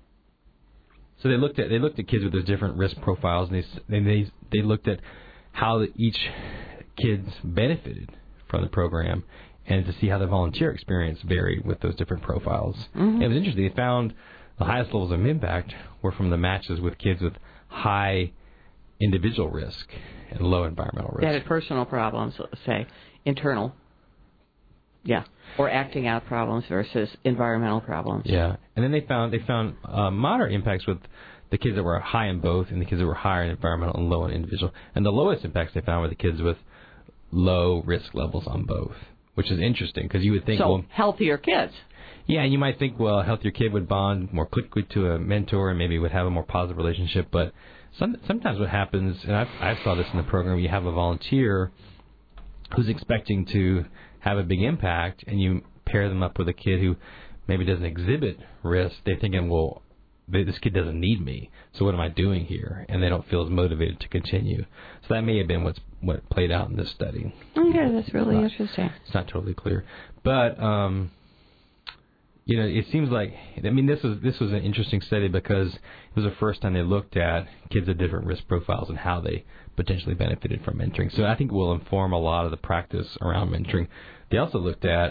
So they looked at they looked at kids with those different risk profiles, and they and they they looked at how each kids benefited from the program, and to see how the volunteer experience varied with those different profiles. Mm-hmm. It was interesting. They found the highest levels of impact were from the matches with kids with high individual risk and low environmental risk. They had personal problems, let's say, internal. Yeah, or acting out problems versus environmental problems. Yeah, and then they found they found uh, moderate impacts with the kids that were high in both, and the kids that were higher in environmental and low in individual. And the lowest impacts they found were the kids with low risk levels on both, which is interesting because you would think, so well, healthier kids. Yeah, and you might think, well, a healthier kid would bond more quickly to a mentor and maybe would have a more positive relationship. But some, sometimes what happens, and I've, I saw this in the program, you have a volunteer who's expecting to have a big impact, and you pair them up with a kid who maybe doesn't exhibit risk. They're thinking, well, this kid doesn't need me, so what am I doing here? And they don't feel as motivated to continue. So that may have been what's what played out in this study. Okay, that's really it's not, interesting. It's not totally clear, but um, you know, it seems like I mean this was this was an interesting study because it was the first time they looked at kids with different risk profiles and how they potentially benefited from mentoring. So I think will inform a lot of the practice around mentoring. They also looked at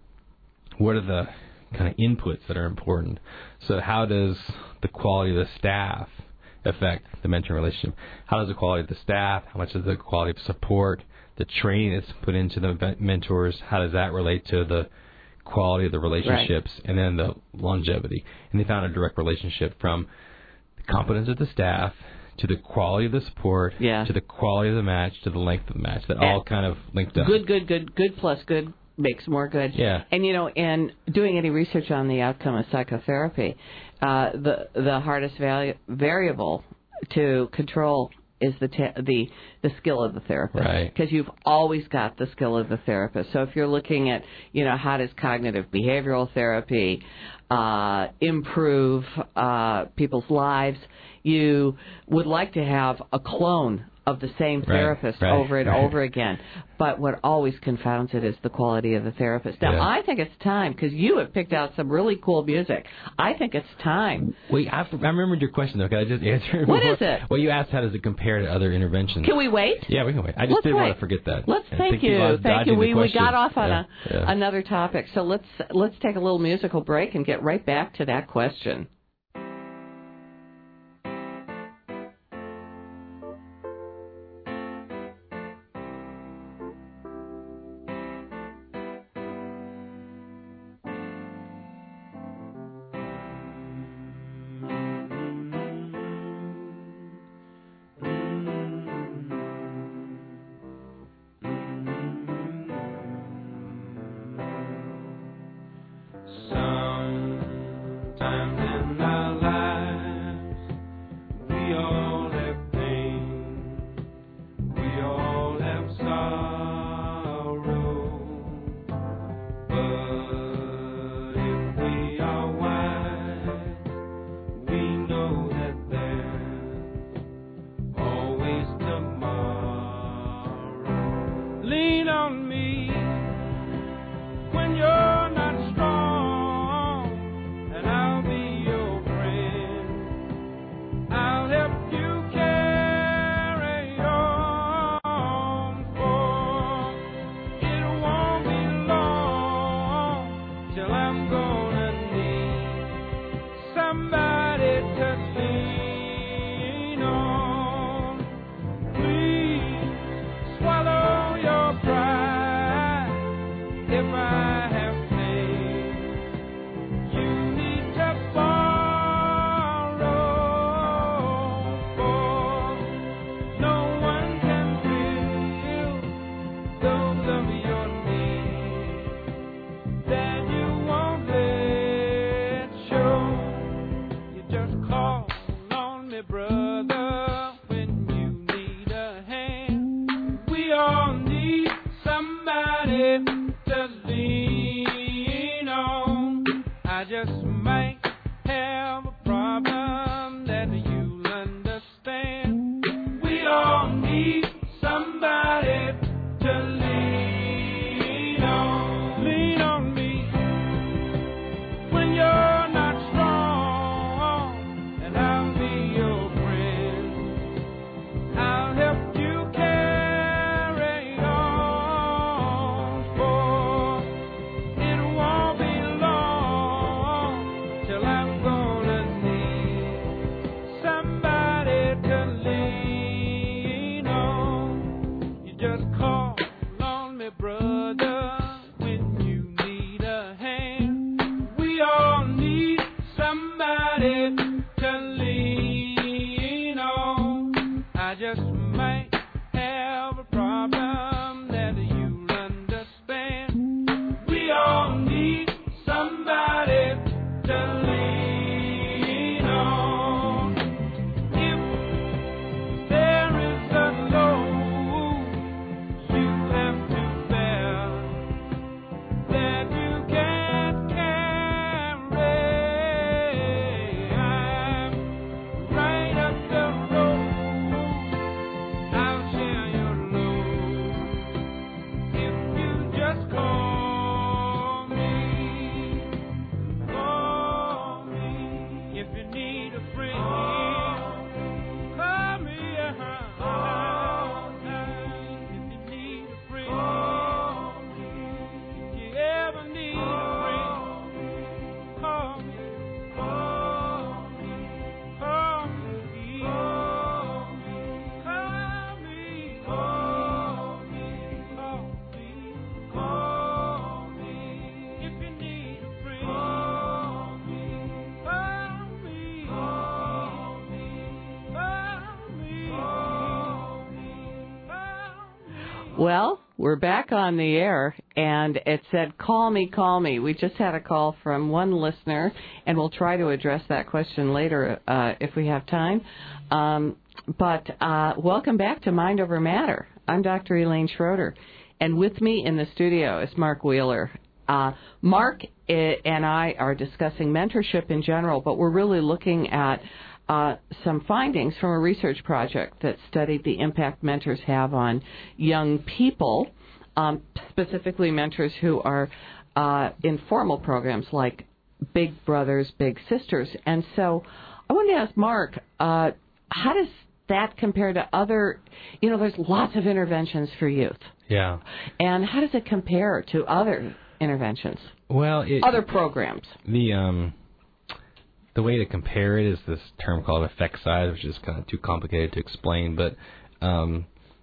what are the kind of inputs that are important. So how does the quality of the staff affect the mentoring relationship? How does the quality of the staff, how much is the quality of support, the training that's put into the mentors, how does that relate to the quality of the relationships, right. and then the longevity? And they found a direct relationship from the competence of the staff to the quality of the support, yeah. to the quality of the match, to the length of the match. That and all kind of linked up. Good, good, good, good plus good makes more good. Yeah. And, you know, in doing any research on the outcome of psychotherapy, uh, the the hardest value, variable to control is the te- the the skill of the therapist, right? Because you've always got the skill of the therapist. So if you're looking at, you know, how does cognitive behavioral therapy uh, improve uh, people's lives, you would like to have a clone of the same therapist right, right, over and right. over again. But what always confounds it is the quality of the therapist. Now, yeah. I think it's time, because you have picked out some really cool music. I think it's time. Wait, I, I remembered your question, though. Can I just answer it? What before? is it? Well, you asked how does it compare to other interventions. Can we wait? Yeah, we can wait. I just let's didn't wait. want to forget that. Let's and thank you. Thank you. We, we got off on yeah, a, yeah. another topic. So let's let's take a little musical break and get right back to that question. I just might have a problem that you'll understand. We all need somebody to lean on. Lean on me when you're not strong, and I'll be your friend. I'll help you carry on, for it won't be long till I'm gonna need somebody to lean on. You just call on me, brother, when you need a hand. We all need somebody to lean on. I just might have a problem that you'll understand. We all need somebody to lean on. If there is a load you have to bear that you can't carry, I'm right up the road. I'll share your load if you just call me. Call me if you need a friend. Call me, uh-huh. If you need a friend. If you ever need a friend, call me. Call me. Call me. Call me. Call me. Call me. Call me. If you need a friend, call me. Call me. Call me. Call me. Call me. Well, we're back on the air, and it said, call me, call me. We just had a call from one listener, and we'll try to address that question later uh, if we have time. Um, but uh, welcome back to Mind Over Matter. I'm Doctor Elaine Schroeder, and with me in the studio is Mark Wheeler. Uh, Mark I- and I are discussing mentorship in general, but we're really looking at uh, some findings from a research project that studied the impact mentors have on young people, um, specifically mentors who are uh, in formal programs like Big Brothers, Big Sisters. And so I want to ask Mark, uh, how does that compare to other, you know, there's lots of interventions for youth. Yeah. And how does it compare to other interventions, Well, it, other programs? the um, the way to compare it is this term called effect size, which is kind of too complicated to explain, but um,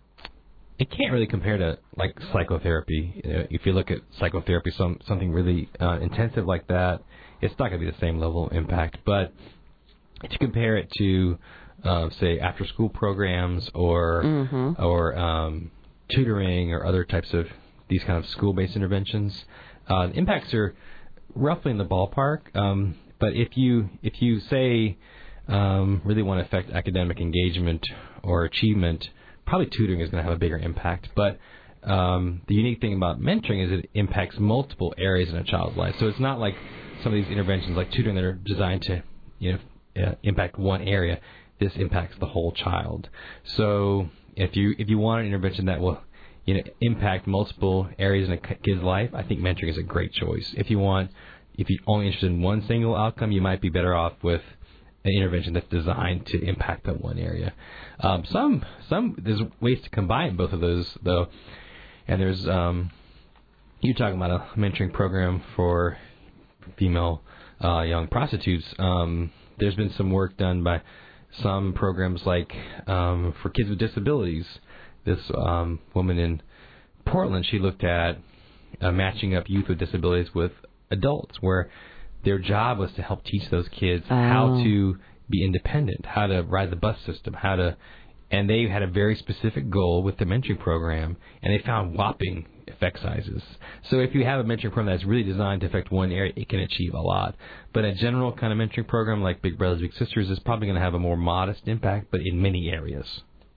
it can't really compare to like psychotherapy. You know, if you look at psychotherapy, some something really uh, intensive like that, it's not going to be the same level of impact. But if you compare it to, uh, say, after-school programs or Mm-hmm. or um, tutoring or other types of these kind of school-based interventions, uh, the impacts are roughly in the ballpark. Um, but if you if you say um, really want to affect academic engagement or achievement, probably tutoring is going to have a bigger impact. But um, the unique thing about mentoring is it impacts multiple areas in a child's life. So it's not like some of these interventions like tutoring that are designed to, you know, uh, impact one area. This impacts the whole child. So if you if you want an intervention that will, you know, impact multiple areas in a kid's life, I think mentoring is a great choice. If you want, if you're only interested in one single outcome, you might be better off with an intervention that's designed to impact that one area. Um, some some there's ways to combine both of those though, and there's um, you're talking about a mentoring program for female uh, young prostitutes. Um, there's been some work done by some programs like um, for kids with disabilities. This um, woman in Portland, she looked at uh, matching up youth with disabilities with adults, where their job was to help teach those kids oh. how to be independent, how to ride the bus system, how to, and they had a very specific goal with the mentoring program, and they found whopping effect sizes. So if you have a mentoring program that's really designed to affect one area, it can achieve a lot. But a general kind of mentoring program like Big Brothers Big Sisters is probably going to have a more modest impact, but in many areas.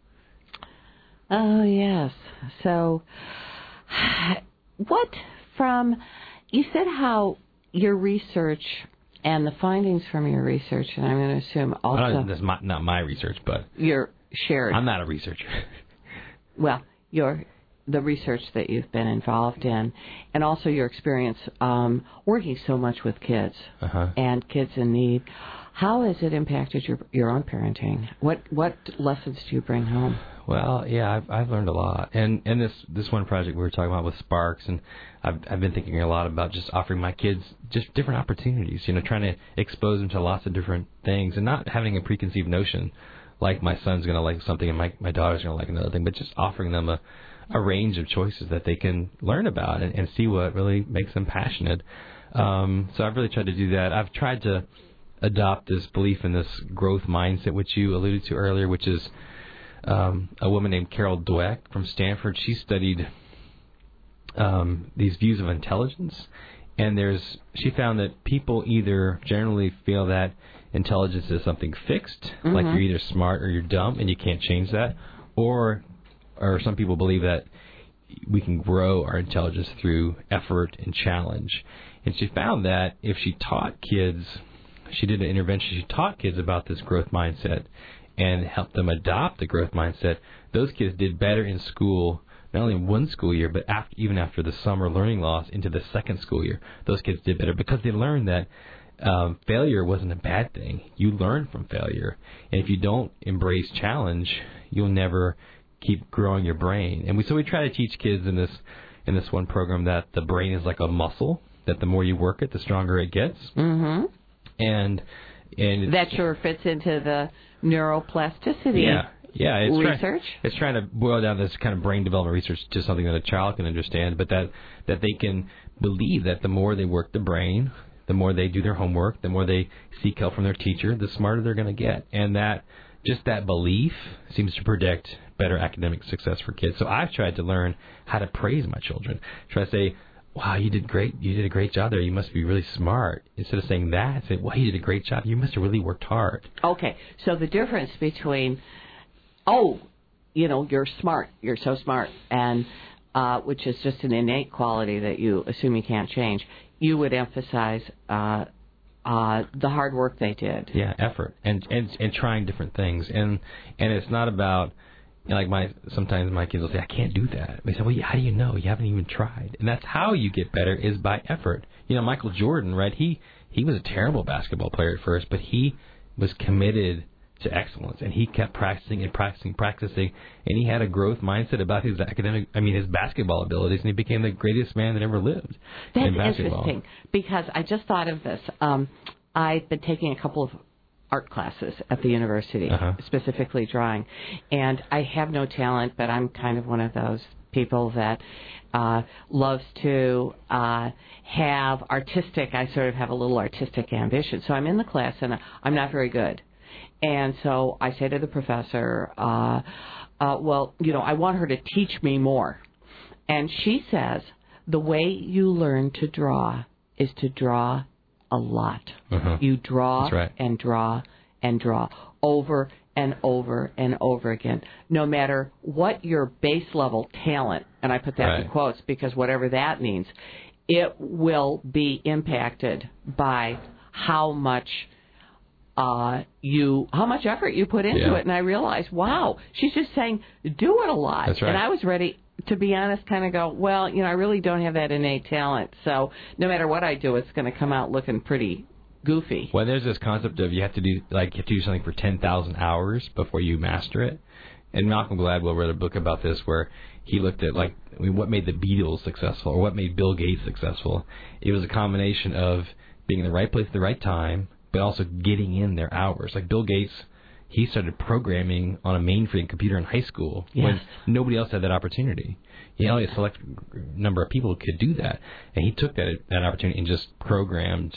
Oh, yes. So what from, you said how your research and the findings from your research, and I'm going to assume also Well, that's my, not my research, but your shared. I'm not a researcher. Well, your the research that you've been involved in, and also your experience um, working so much with kids Uh-huh. and kids in need. How has it impacted your your own parenting? What what lessons do you bring home? Well, yeah, I've I've learned a lot, and and this this one project we were talking about with Sparks, and I've I've been thinking a lot about just offering my kids just different opportunities, you know, trying to expose them to lots of different things, and not having a preconceived notion like my son's going to like something and my my daughter's going to like another thing, but just offering them a a range of choices that they can learn about and, and see what really makes them passionate. Um, so I've really tried to do that. I've tried to adopt this belief in this growth mindset, which you alluded to earlier, which is um, a woman named Carol Dweck from Stanford. She studied um, these views of intelligence, and there's she found that people either generally feel that intelligence is something fixed, mm-hmm. like you're either smart or you're dumb, and you can't change that, or or some people believe that we can grow our intelligence through effort and challenge. And she found that if she taught kids, she did an intervention, she taught kids about this growth mindset and helped them adopt the growth mindset, those kids did better in school, not only in one school year, but after, even after the summer learning loss into the second school year. Those kids did better because they learned that um, failure wasn't a bad thing. You learn from failure. And if you don't embrace challenge, you'll never keep growing your brain. And we so we try to teach kids in this in this one program that the brain is like a muscle, that the more you work it, the stronger it gets. Mm-hmm. And and that sure fits into the neuroplasticity yeah, yeah, it's research. Trying, it's trying to boil down this kind of brain development research to something that a child can understand, but that that they can believe that the more they work the brain, the more they do their homework, the more they seek help from their teacher, the smarter they're going to get. And that just that belief seems to predict better academic success for kids. So I've tried to learn how to praise my children. Try to say, wow, you did great. You did a great job there. You must be really smart. Instead of saying that, say, wow, you did a great job. You must have really worked hard. Okay. So the difference between, oh, you know, you're smart. You're so smart. And uh, which is just an innate quality that you assume you can't change. You would emphasize uh, uh, the hard work they did. Yeah, effort and, and and trying different things. And and it's not about, you know, like my sometimes my kids will say, I can't do that. They say, well, how do you know? You haven't even tried. And that's how you get better, is by effort. You know, Michael Jordan, right? He he was a terrible basketball player at first, but he was committed to excellence, and he kept practicing and practicing, practicing, and he had a growth mindset about his academic, I mean, his basketball abilities, and he became the greatest man that ever lived. That's in basketball. Interesting, because I just thought of this. Um, I've been taking a couple of art classes at the university, uh-huh. specifically drawing, and I have no talent, but I'm kind of one of those people that uh, loves to uh, have artistic, I sort of have a little artistic ambition. So I'm in the class, and I'm not very good. And so I say to the professor, uh, uh, well, you know, I want her to teach me more. And she says, the way you learn to draw is to draw a lot. Uh-huh. You draw That's right. and draw and draw over and over and over again, no matter what your base level talent, and I put that right. in quotes because whatever that means, it will be impacted by how much Uh, you, how much effort you put into yeah. it. And I realized, wow, she's just saying, do it a lot. That's right. And I was ready, to be honest, kind of go, well, you know, I really don't have that innate talent. So no matter what I do, it's going to come out looking pretty goofy. Well, there's this concept of you have to do, like, you have to do something for ten thousand hours before you master it. And Malcolm Gladwell wrote a book about this where he looked at, like, I mean, what made the Beatles successful or what made Bill Gates successful. It was a combination of being in the right place at the right time, but also getting in their hours. Like Bill Gates, he started programming on a mainframe computer in high school yes. when nobody else had that opportunity. You know, only a select number of people could do that. And he took that that opportunity and just programmed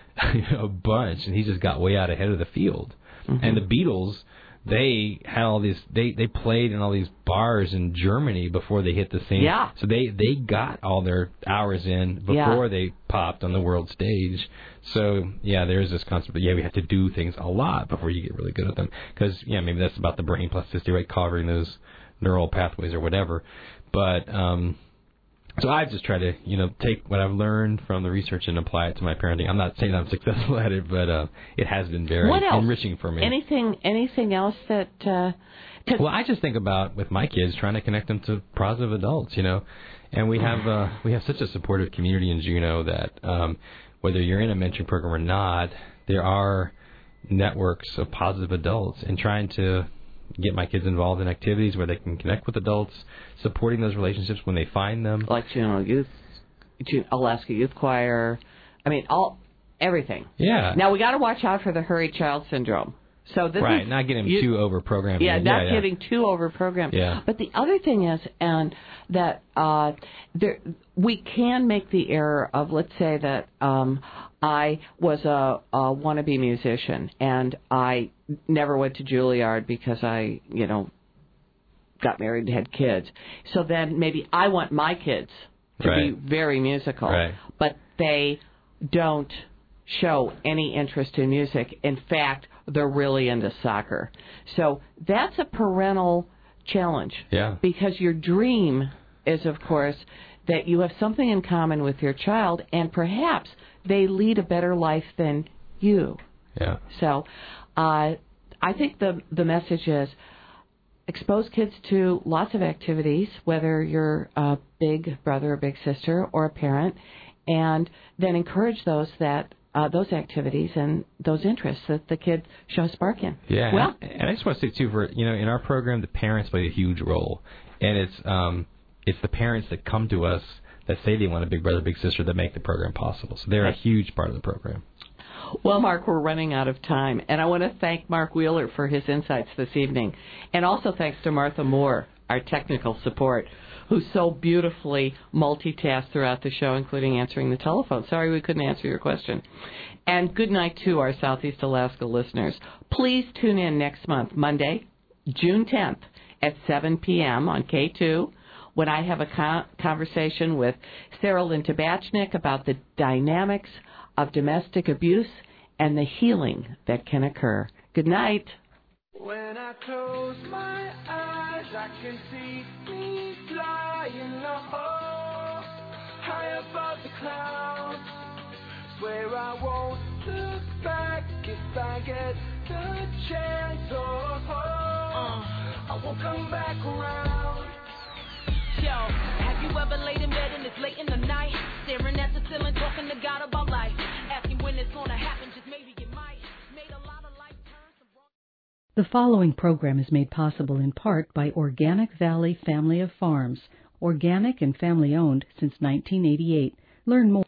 a bunch, and he just got way out ahead of the field. Mm-hmm. And the Beatles, they had all these, they, they played in all these bars in Germany before they hit the scene. Yeah. So they, they got all their hours in before yeah. they popped on the world stage. So, yeah, there's this concept that, yeah, we have to do things a lot before you get really good at them. Because, yeah, maybe that's about the brain plasticity, right, covering those neural pathways or whatever. But um, So I just try to, you know, take what I've learned from the research and apply it to my parenting. I'm not saying I'm successful at it, but uh, it has been very What else? enriching for me. Anything anything else that... Uh, well, I just think about, with my kids, trying to connect them to positive adults, you know. And we have uh, we have such a supportive community in Juneau that um, whether you're in a mentoring program or not, there are networks of positive adults, and trying to get my kids involved in activities where they can connect with adults, supporting those relationships when they find them. Like Juneau Youth, Alaska Youth Choir, I mean, all everything. Yeah. Now, we got to watch out for the hurried child syndrome. So this right, is, not getting you, too over-programmed. Yeah, not yeah, getting yeah. too over-programmed. Yeah. But the other thing is, and that uh, there, we can make the error of, let's say that um, I was a, a wannabe musician, and I never went to Juilliard because I, you know, got married and had kids. So then maybe I want my kids to right. be very musical, right. but they don't show any interest in music. In fact, they're really into soccer. So that's a parental challenge. Yeah. Because your dream is, of course, that you have something in common with your child, and perhaps they lead a better life than you. Yeah. So uh, I think the the message is expose kids to lots of activities, whether you're a big brother or big sister or a parent, and then encourage those that Uh, those activities and those interests that the kid shows spark in. Yeah, well, and, and I just want to say too, for you know, in our program, the parents play a huge role, and it's um, it's the parents that come to us that say they want a big brother, big sister that make the program possible. So they're a huge part of the program. Well, Mark, we're running out of time, and I want to thank Mark Wheeler for his insights this evening, and also thanks to Martha Moore, our technical support, who so beautifully multitasked throughout the show, including answering the telephone. Sorry we couldn't answer your question. And good night to our Southeast Alaska listeners. Please tune in next month, Monday, June tenth, at seven p.m. on K two, when I have a con- conversation with Sarah Lynn Tabachnik about the dynamics of domestic abuse and the healing that can occur. Good night. When I close my eyes, I can see me flying low, high above the clouds. Swear I won't look back if I get the chance. Oh, oh, I won't come back around. Yo, have you ever laid in bed and it's late in the night, staring at the ceiling, talking to God about life, asking when it's gonna happen, just maybe it might. Made a lot of life turns. The following program is made possible in part by Organic Valley Family of Farms, organic and family owned since nineteen eighty-eight. Learn more.